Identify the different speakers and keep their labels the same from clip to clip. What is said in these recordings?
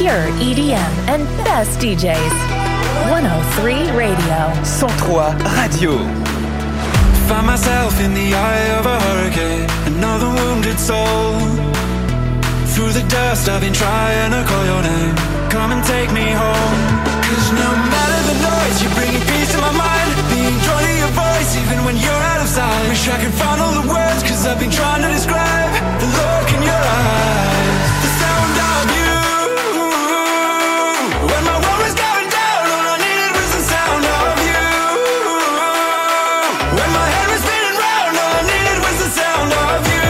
Speaker 1: pure EDM and best DJs. 103 Radio.
Speaker 2: 103 Radio.
Speaker 3: Find myself in the eye of a hurricane, another wounded soul. Through the dust I've been trying to call your name. Come and take me home. 'Cause no matter the noise, you're bringing peace to my mind. Being drawn to your voice even when you're out of sight. Wish I could find all the words, 'cause I've been trying to describe the look in your eyes, the sound of you. When my world was going down, all I needed was the sound of you. When my head was spinning round, all I needed was the sound of you.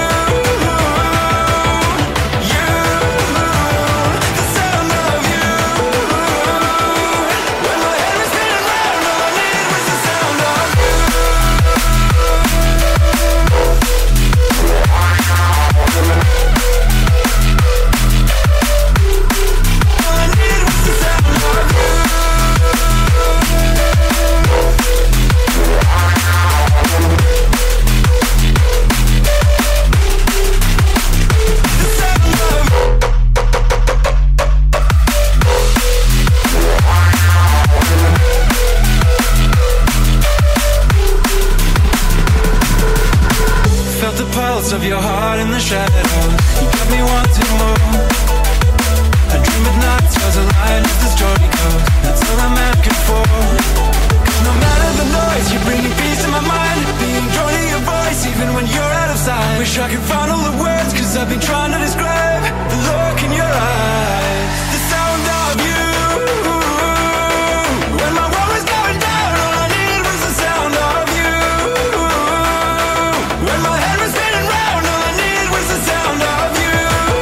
Speaker 3: Of your heart in the shadows, you got me wanting more. I dream of nights as a lion as the story goes. That's all I'm asking for. 'Cause no matter the noise, you're bringing peace to my mind. Being drawn to your voice even when you're out of sight. Wish I could find all the words, 'cause I've been trying to describe the look in your eyes, the sound of you. When my world was going down, all I needed was the sound of you. When my head was spinning round, all I needed was the sound of you.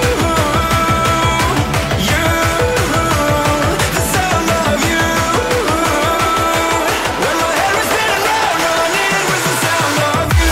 Speaker 3: You, the sound of you. When my head was spinning round, all I needed was the sound of you.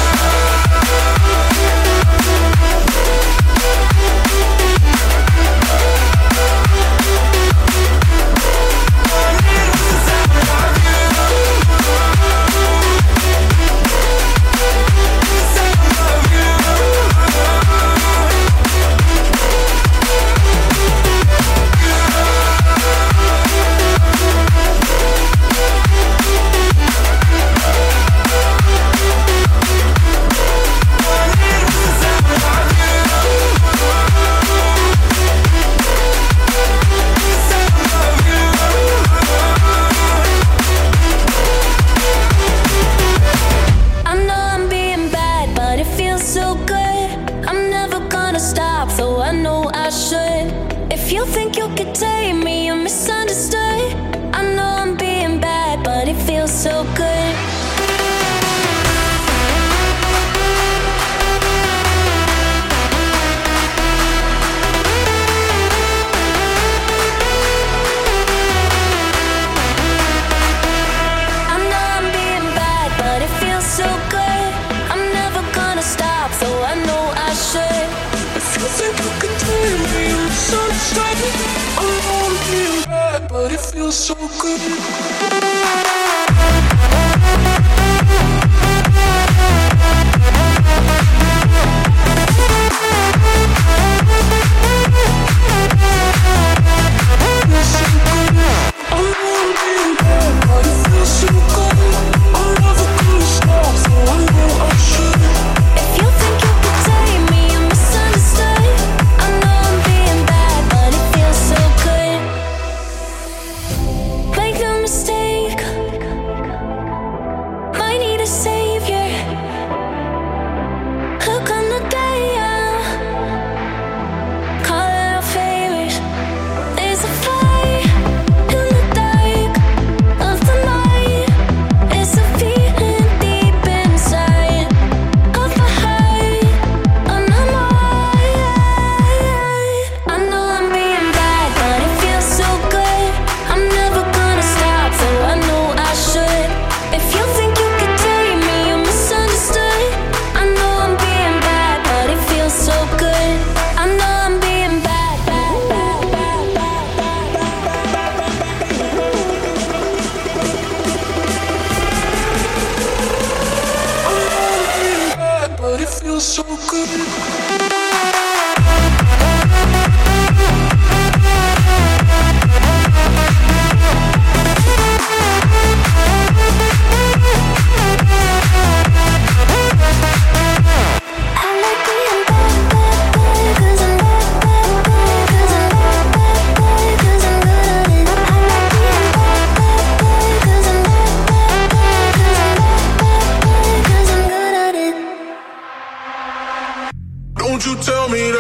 Speaker 4: Make no mistake,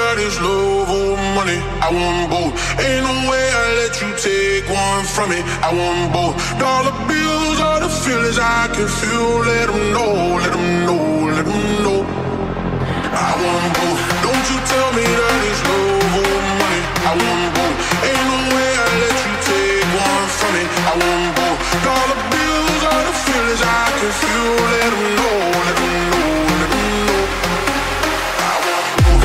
Speaker 4: that it's love or money. I want both. Ain't no way I let you take one from me. I want both. Dollar bills are the feelings I can feel. Let them know, let them know, let them know. I want both. Don't you tell me that it's love or money. I want both. Ain't no way I let you take one from me. I want both. Dollar bills are the feelings I can feel. Let them know, let them know, let them know. I want both.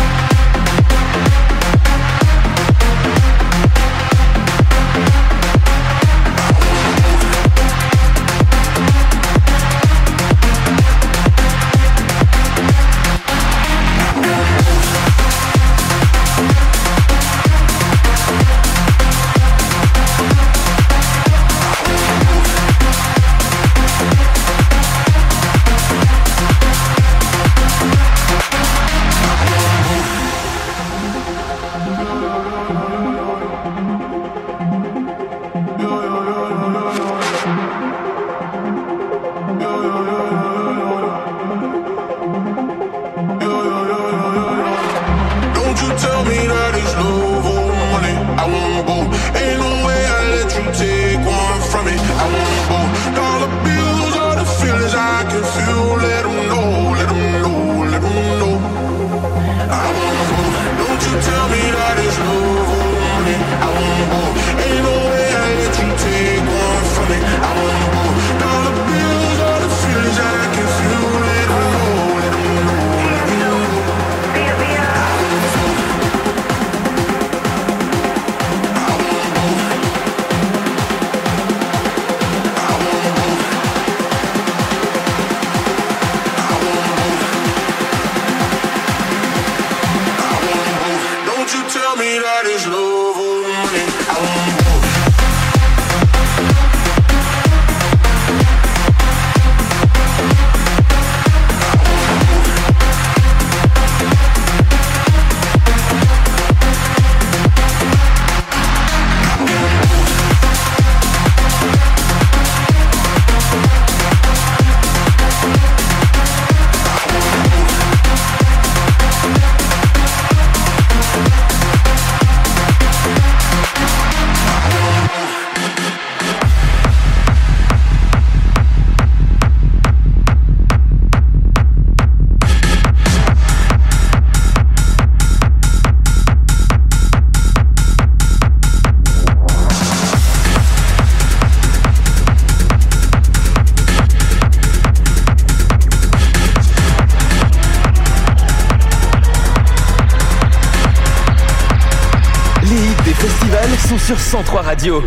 Speaker 2: Sur 103 Radio.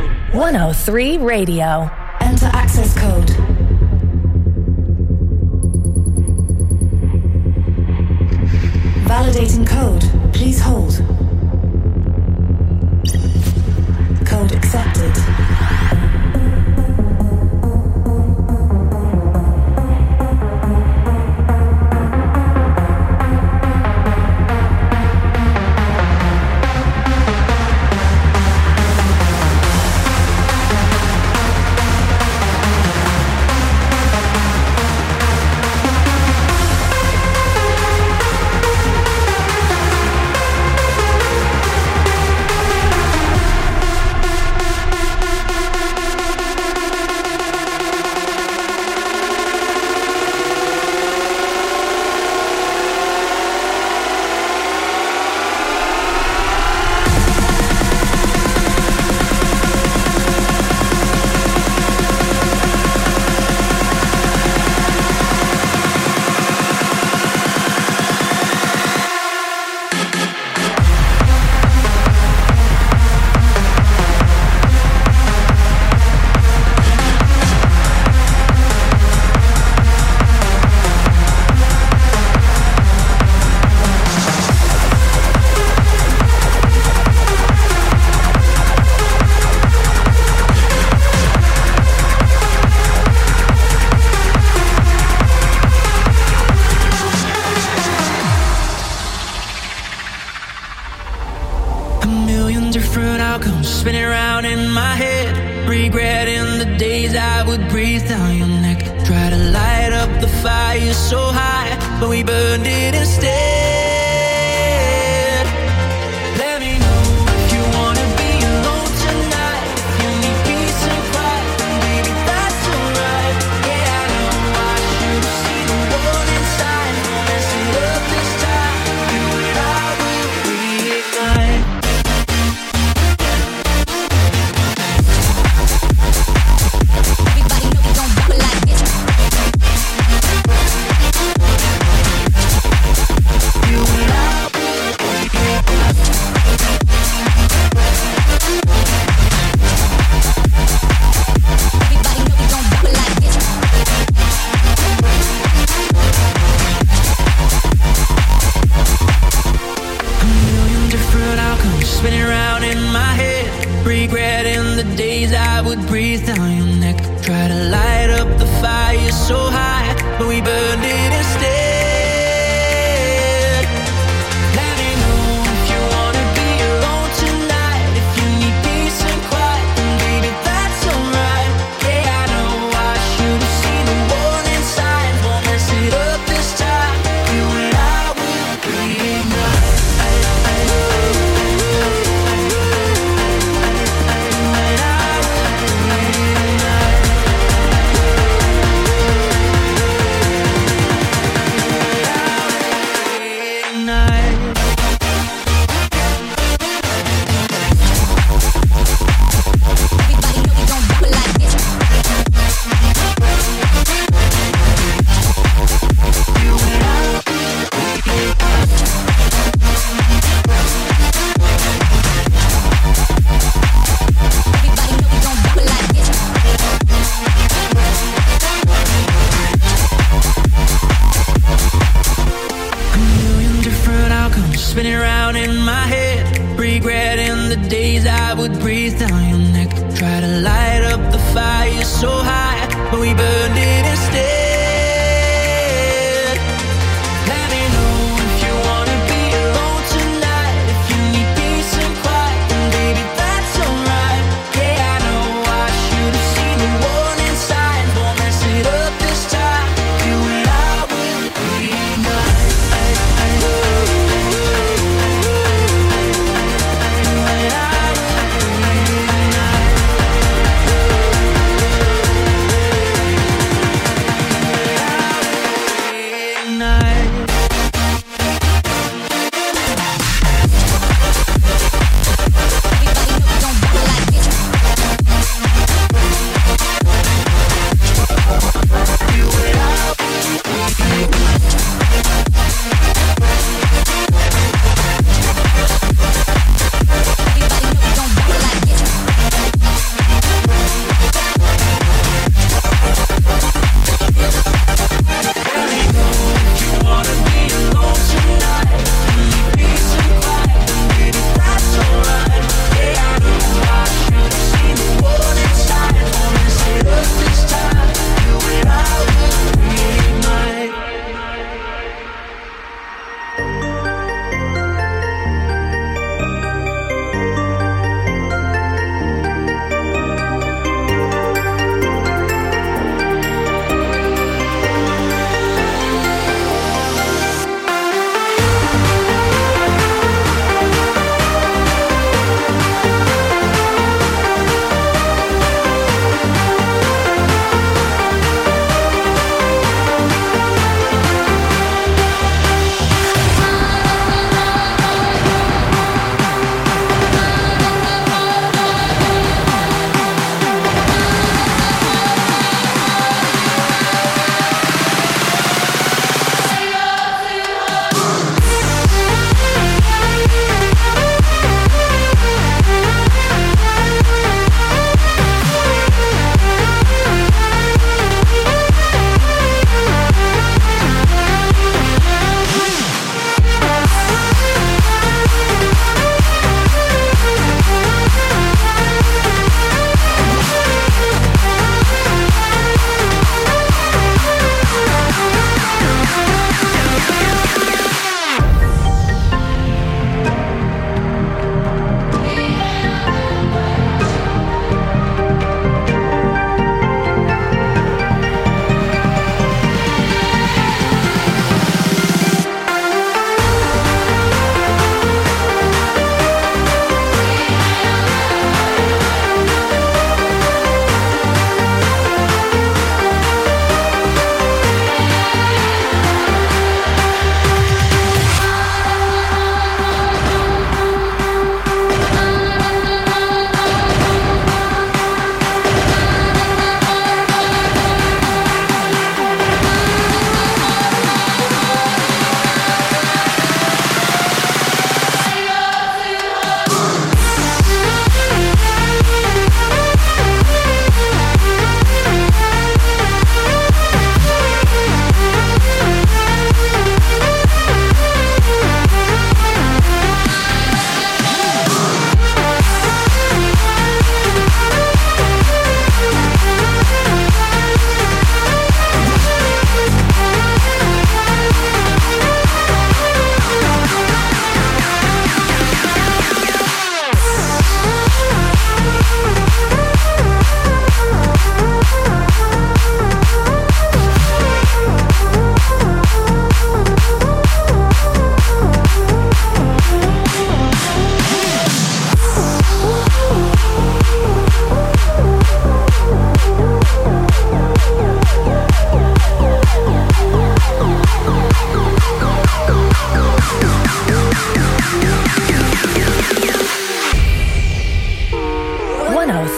Speaker 1: 103 Radio.
Speaker 5: Enter access code. Validating code. Please hold. Code accepted.
Speaker 6: spinning around in my head, regretting the days I would breathe down your neck. Try to light up the fire so high, but we burned it instead. spinning around in my head, regretting the days I would breathe down your neck. Try to light up the fire so high, but we burned it instead. Let me know if you wanna be alone tonight, if you need peace and quiet, then baby that's alright. Yeah, I know I should have seen the warning signs, won't mess it up this time. You and I will reignite. Spinning around in my head, regretting the days I would breathe down your neck. Try to light up the fire so high, but we burned it instead. Let me know if you wanna be alone tonight, if you need peace and quiet, then baby that's alright. Yeah, I know I should have seen the warning signs, won't mess it up this time. You and I will reignite.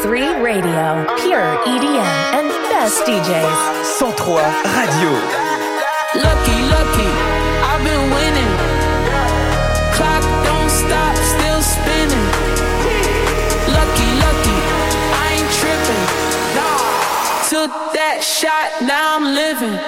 Speaker 1: 103 Radio. Pure EDM and best DJs.
Speaker 2: 103 Radio.
Speaker 6: Lucky, lucky, I've been winning. Clock don't stop, still spinning. Lucky, lucky, I ain't tripping. Took that shot, now I'm living.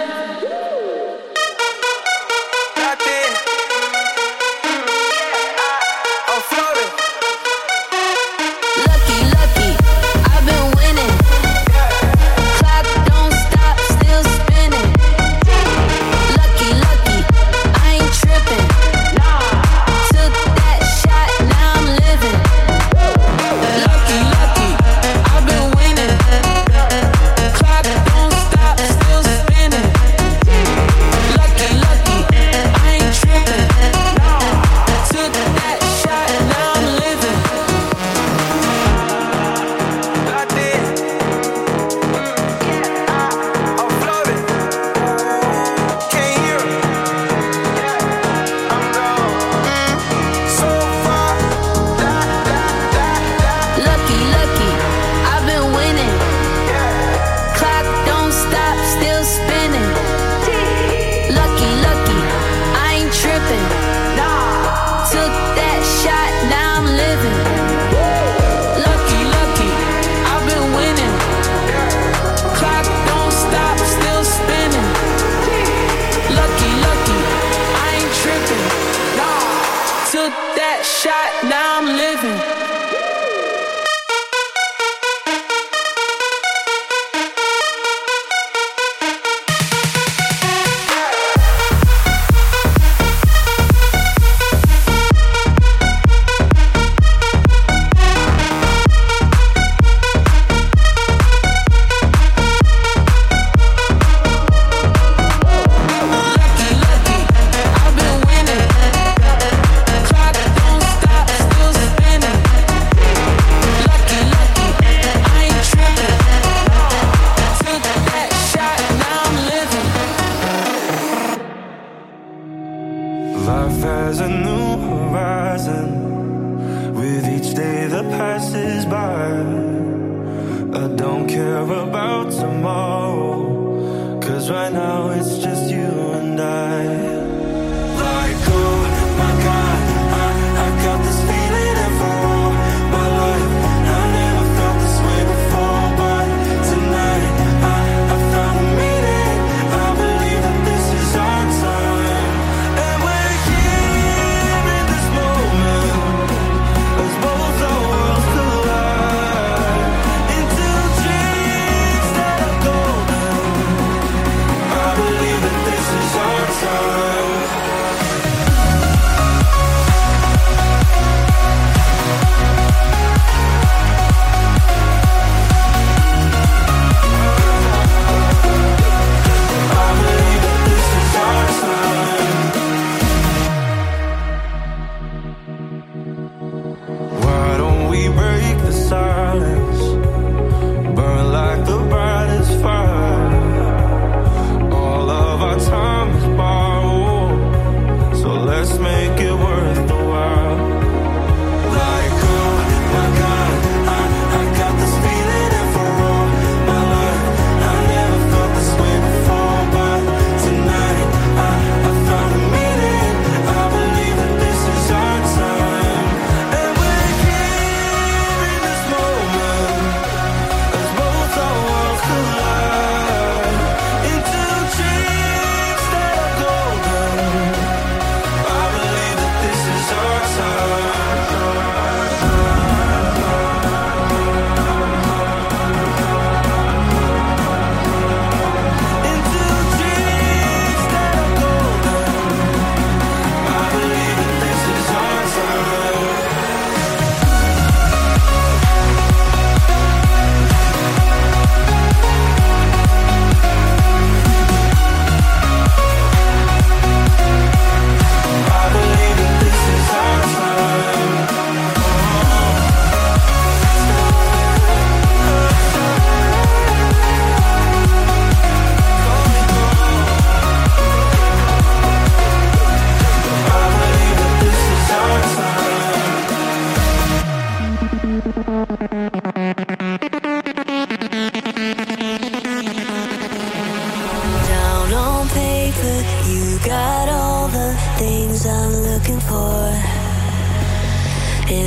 Speaker 3: moment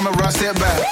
Speaker 7: coming right, step back.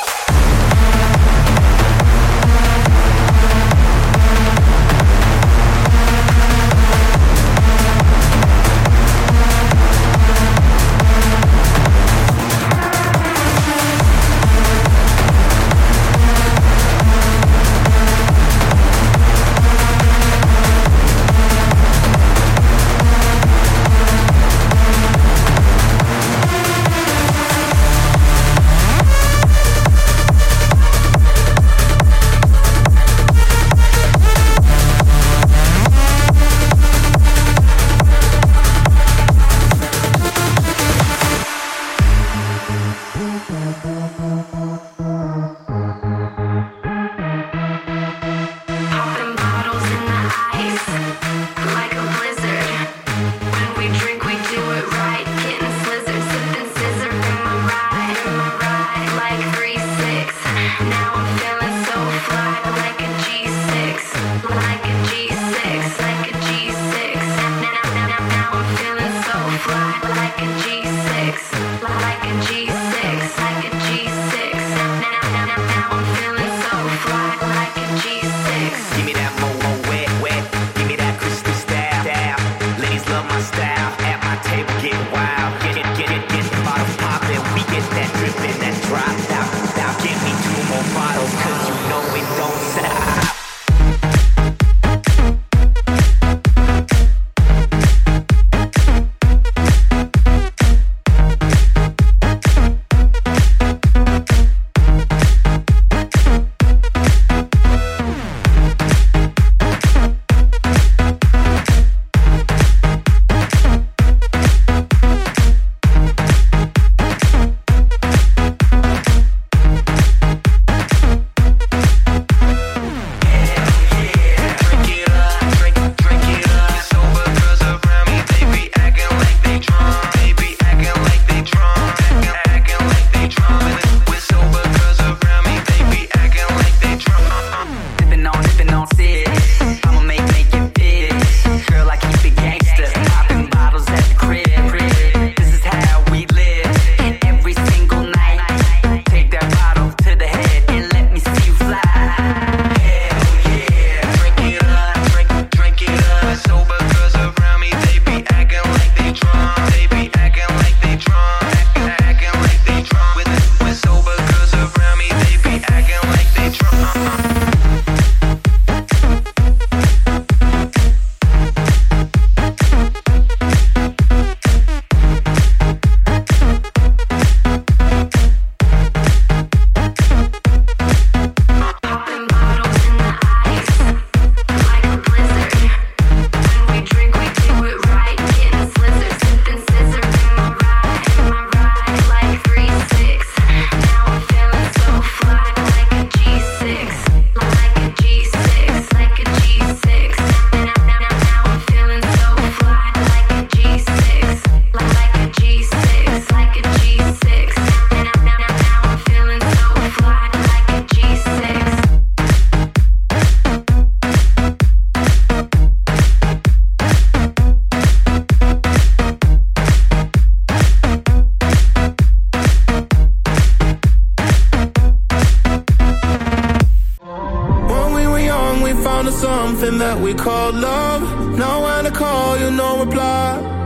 Speaker 8: something that we call love. Now when I call you, no reply.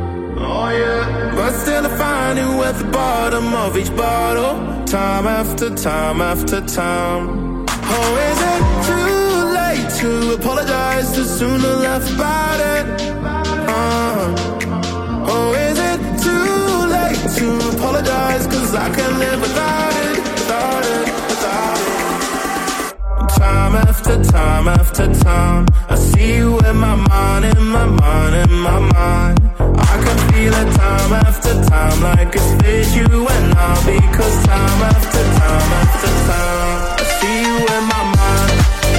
Speaker 8: Oh yeah. But still I find you at the bottom of each bottle, time after time after time. Oh, is it too late to apologize too soon to laugh about it? Oh, is it too late to apologize? Cause I can't live without it, without it, without it. Time after time after time, I see you in my mind, in my mind, in my mind. I can feel it time after time, like it's fit you and I. Because time after time after time, I see you in my mind.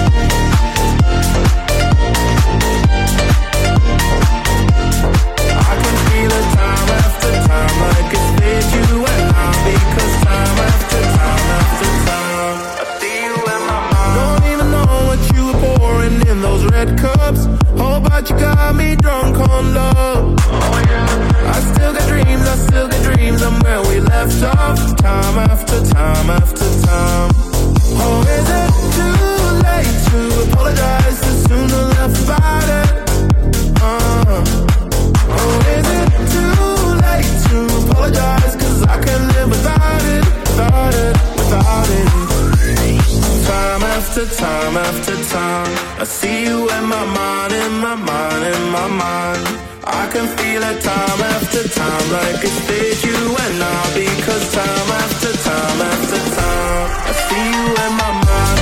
Speaker 8: I can feel it time after time, like it's fit you and I. Because time after time after time, I see you in my mind. Don't even know what you were pouring in those red cups. Oh, but you got me drunk on love. it time after time, like it's fate you and I. Because time after time after time, I see you in my mind.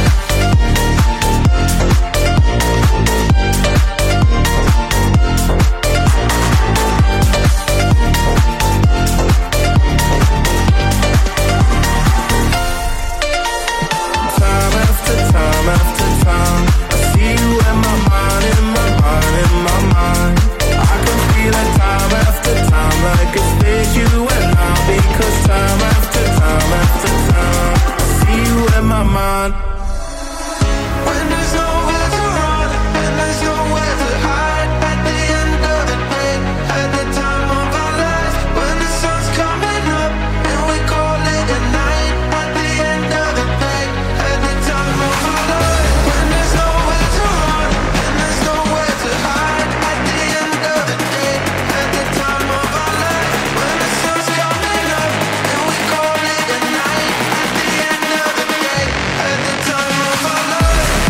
Speaker 8: Time after time after time, I see you in my mind, in my mind, in my mind. I can feel it time after time, like it's fate you and I. Because time after time after time, I see you in my mind. When there's nowhere to run, and there's nowhere to hide, at the end of the day, at the time of our lives, when the sun's coming up and we call it a night, at the end of the day, at the time of our lives, when there's nowhere to run and there's nowhere to hide, at the end of the day, at the time of our lives, when the sun's coming up and we call it a night, at the end of the day, at the time of our lives.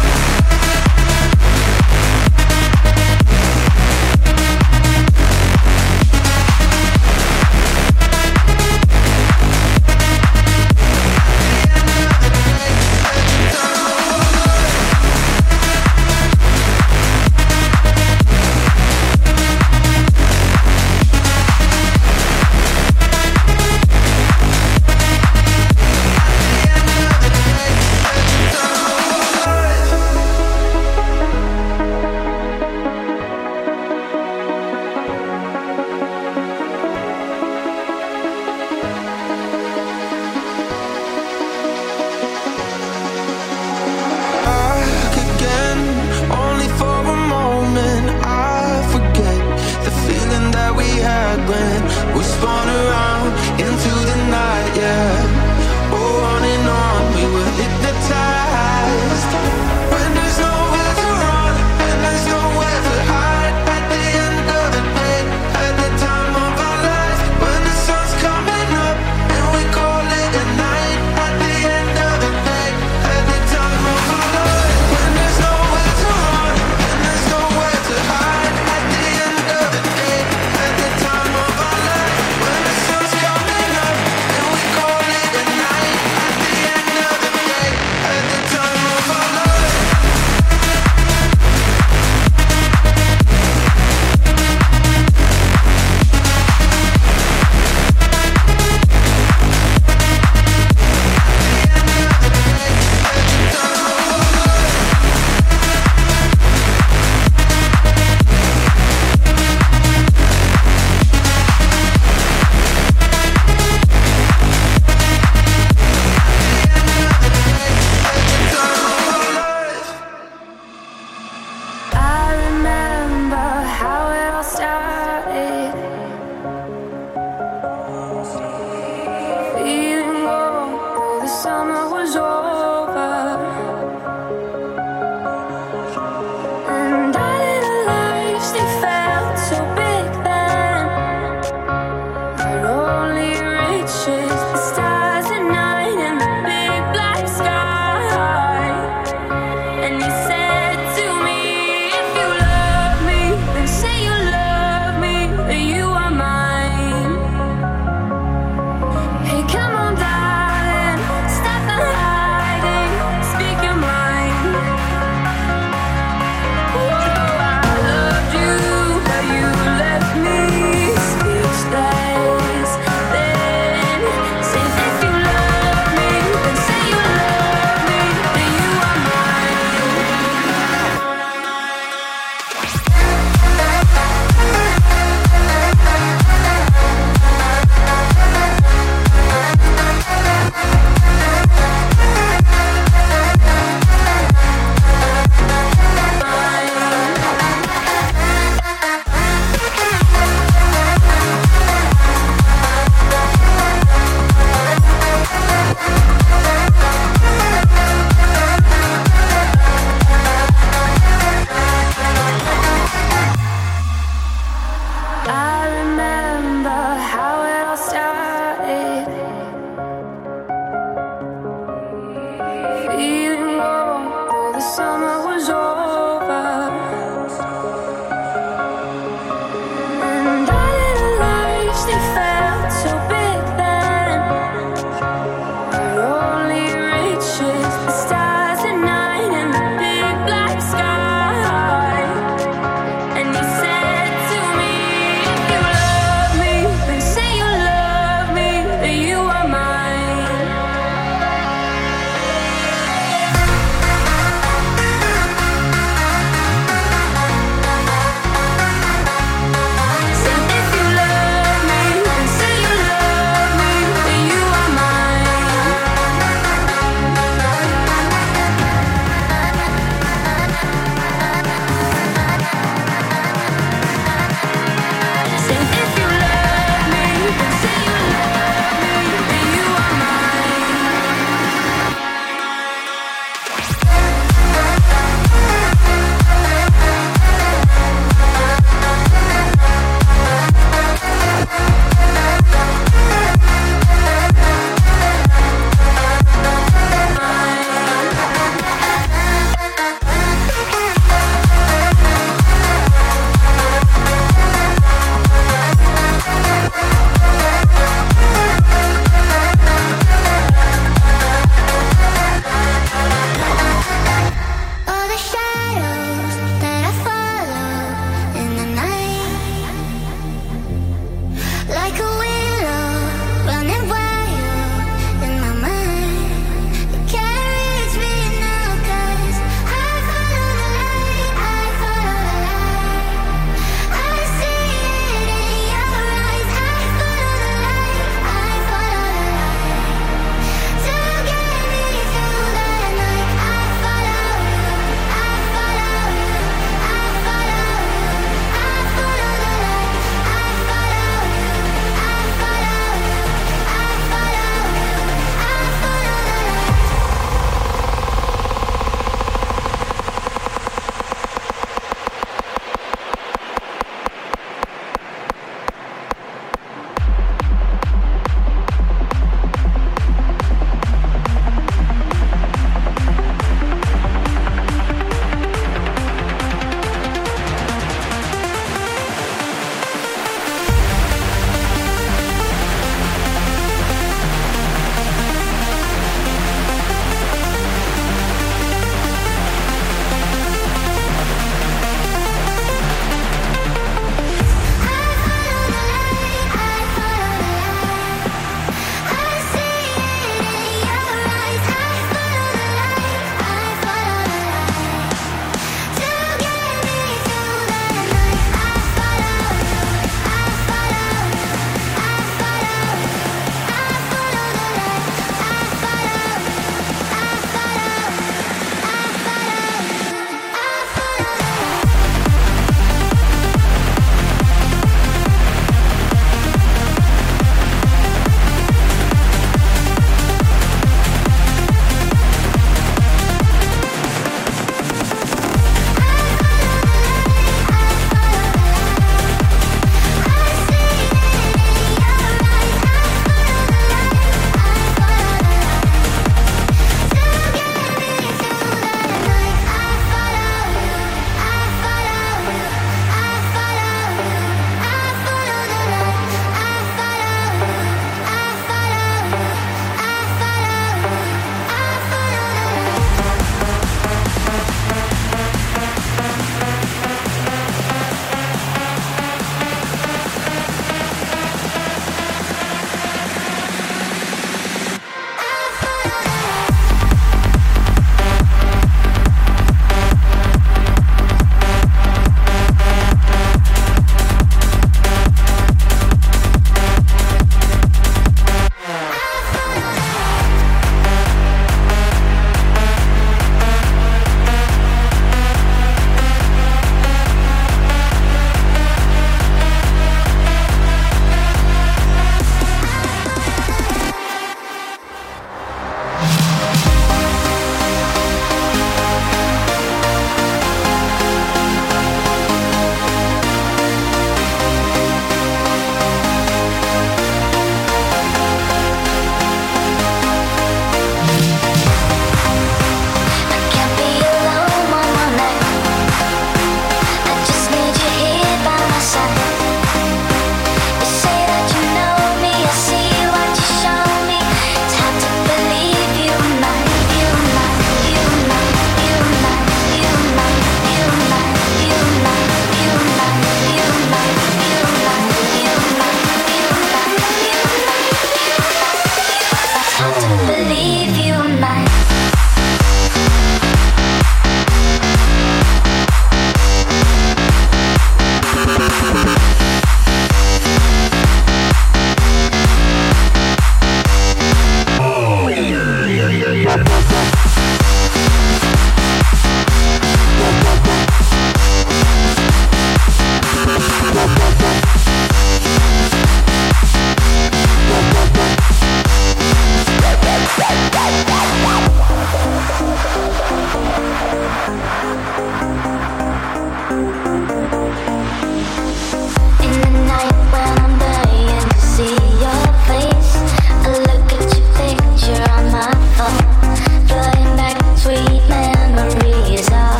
Speaker 8: Back again, only for a moment. I forget the feeling that we had when we spun around into the night, yeah. Oh, on and on, we were hypnotized. When there's nowhere to run and there's nowhere to hide, at the end of the day, at the time of our lives, when the sun's coming up and we call it a night, at the end of the day, at the time of our lives, when there's nowhere to run and there's nowhere to hide, at the end of the day, at the time of our lives, when the sun's coming up and we call it a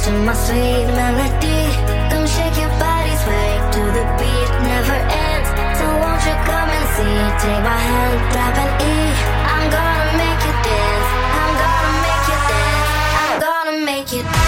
Speaker 9: to my sweet melody. Come shake your body, sway to the beat, never ends. So won't you come and see? Take my hand, grab an E. I'm gonna make you dance. I'm gonna make you dance. I'm gonna make you dance.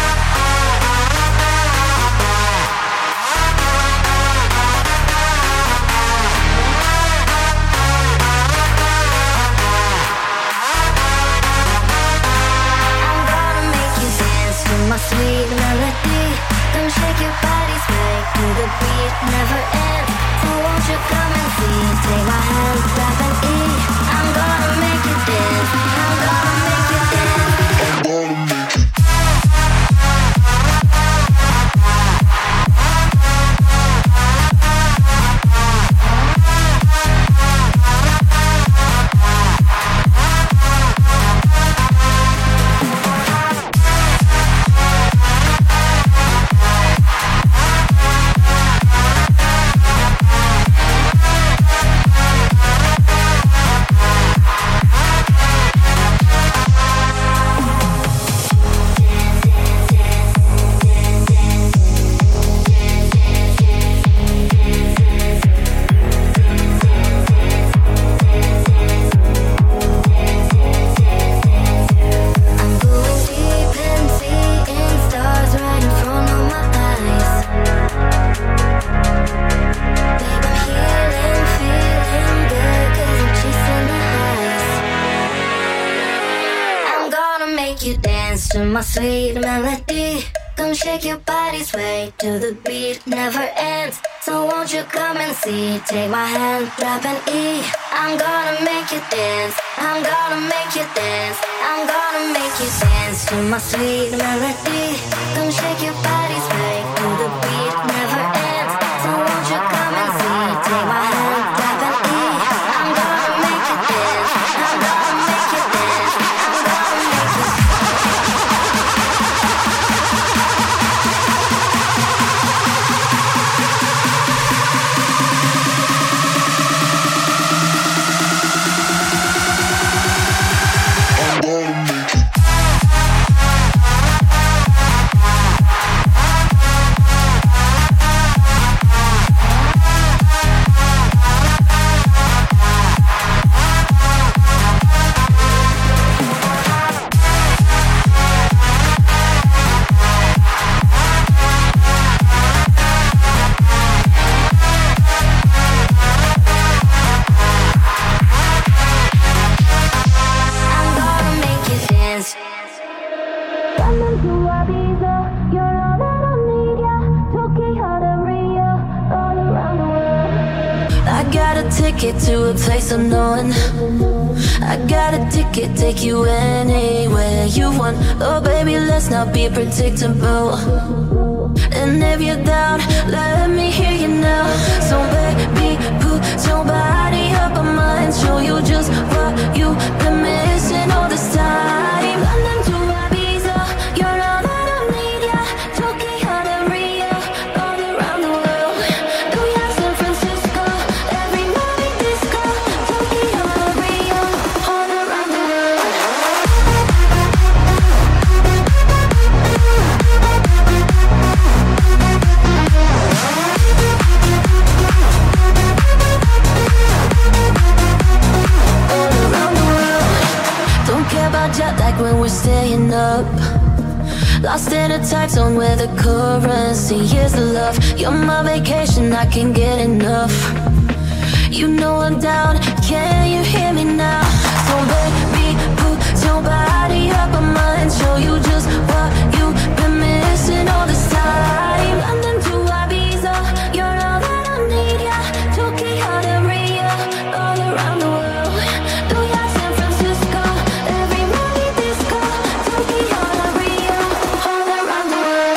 Speaker 9: My sweet melody, come shake your body, sway to the beat, never ends. So won't you come and see? Take my hand, grab an E. I'm gonna make you dance. I'm gonna make you dance. I'm gonna make you. My sweet melody, come shake your body, sway to the beat, never ends. So won't you come and see? Take my hand, grab an E. I'm gonna make you dance. I'm gonna make you dance. I'm gonna make you dance to my sweet melody. Come shake your body, sway to the beat, never ends. So won't you come and see? Take my hand, grab an E. I'm gonna make you dance. I'm gonna make you dance. I'm gonna make you dance.
Speaker 7: To a place unknown, I got a ticket, take you anywhere you want. Oh baby, let's not be predictable. And if you're down, let me hear you now. So baby, put your body up on mine, show you just what you've been missing all this time. London to Ibiza, you're all that I need, yeah. Tokyo to Rio, all around the world. New York, San Francisco, every night disco. Tokyo to Rio, all around the world. Jet lag when we're staying up, lost in a time zone where the currency is the love. You're my vacation, I can't get enough. You know I'm down, can you hear me now? So baby, put your body up on mine, show you just what you've been missing all this time. London to Ibiza, you're all that I need, yeah. Tokyo to Rio, all around the world. New York, San Francisco, every night disco. Tokyo to Rio, all around the world.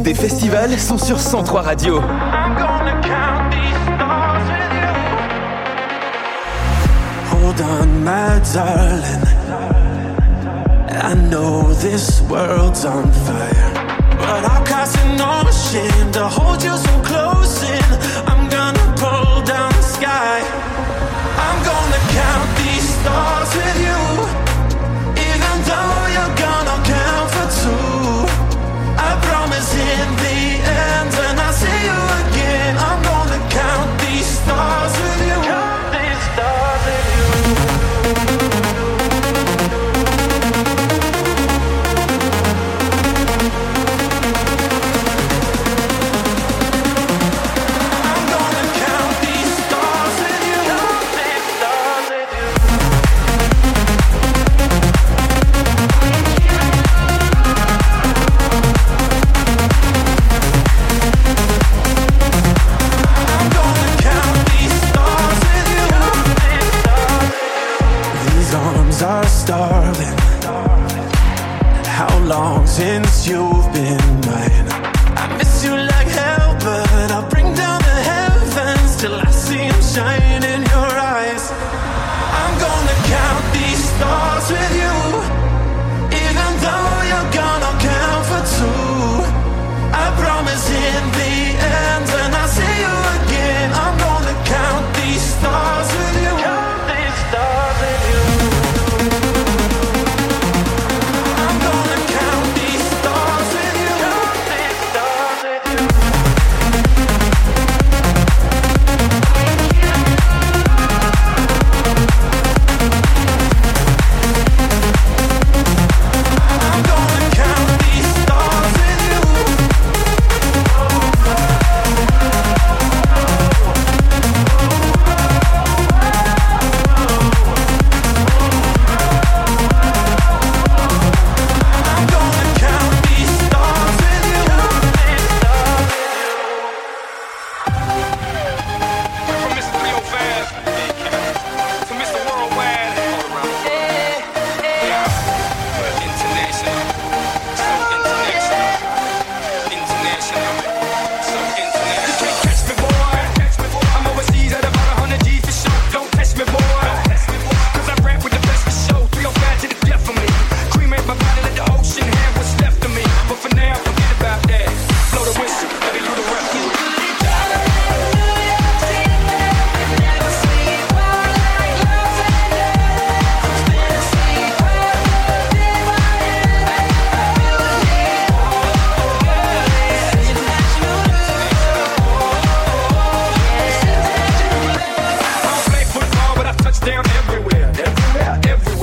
Speaker 2: des festivals sont sur 103 Radio.
Speaker 3: I'm gonna count these stars with you. Hold on, my darling. I know this world's on fire, but I'll cast no shame to hold you so close in. I'm gonna pull down the sky. I'm gonna count these stars with you. Even though you're gonna count for two, I promise in the end when I see you again, I'm gonna count these stars with you. Count these stars with you. Are starving. How long since you've been mine? I miss you like